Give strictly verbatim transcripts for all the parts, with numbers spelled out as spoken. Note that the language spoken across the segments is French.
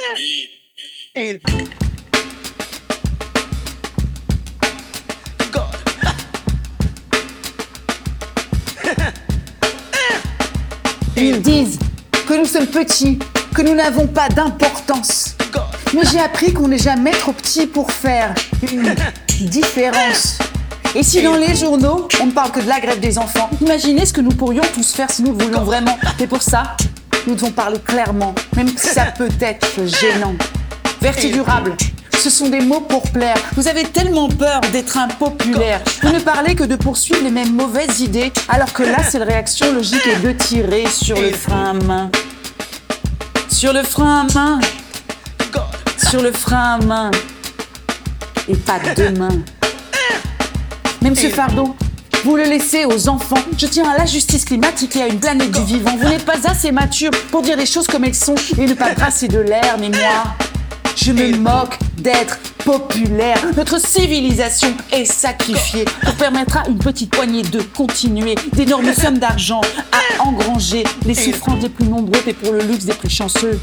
Ils disent que nous sommes petits, que nous n'avons pas d'importance. Mais j'ai appris qu'on n'est jamais trop petit pour faire une différence. Et si dans les journaux, on ne parle que de la grève des enfants, imaginez ce que nous pourrions tous faire si nous le voulions vraiment. Et pour ça, nous devons parler clairement, même si ça peut être gênant. Vertu durable, ce sont des mots pour plaire. Vous avez tellement peur d'être impopulaire. Vous ne parlez que de poursuivre les mêmes mauvaises idées, alors que là, c'est la réaction logique est de tirer sur le frein à main. Sur le frein à main. Sur le frein à main. Et pas de main. Même ce fardeau, vous le laissez aux enfants. Je tiens à la justice climatique et à une planète du vivant. Vous n'êtes pas assez mature pour dire les choses comme elles sont et ne pas brasser de l'air, mais moi, je me moque d'être populaire. Notre civilisation est sacrifiée pour permettre à une petite poignée de continuer d'énormes sommes d'argent à engranger les souffrances des plus nombreux et pour le luxe des plus chanceux.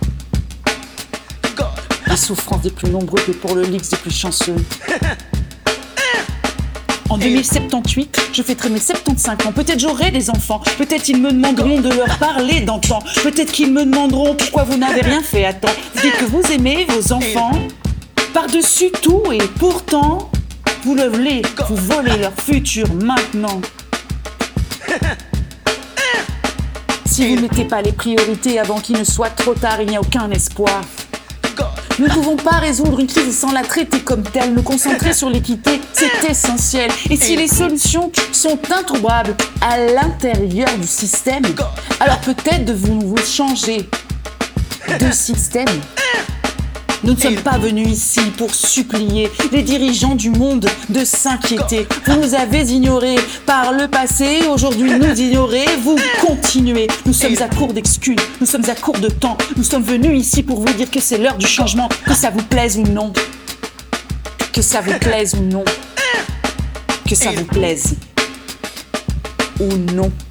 Les souffrances des plus nombreux et pour le luxe des plus chanceux. En deux mille soixante-dix-huit, je fêterai mes soixante-quinze ans. Peut-être j'aurai des enfants. Peut-être ils me demanderont de leur parler d'antan. Peut-être qu'ils me demanderont pourquoi vous n'avez rien fait à temps. Vous dites que vous aimez vos enfants par-dessus tout et pourtant, vous le voulez, vous volez leur futur maintenant. Si vous ne mettez pas les priorités avant qu'il ne soit trop tard, il n'y a aucun espoir. Nous ne pouvons pas résoudre une crise sans la traiter comme telle. Nous concentrer sur l'équité, c'est essentiel. Et si les solutions sont introuvables à l'intérieur du système, alors peut-être devons-nous changer de système. Nous ne sommes pas venus ici pour supplier les dirigeants du monde de s'inquiéter. Vous nous avez ignorés par le passé, aujourd'hui nous ignorez, vous continuez. Nous sommes à court d'excuses, nous sommes à court de temps. Nous sommes venus ici pour vous dire que c'est l'heure du changement, que ça vous plaise ou non. Que ça vous plaise ou non. Que ça vous plaise ou non.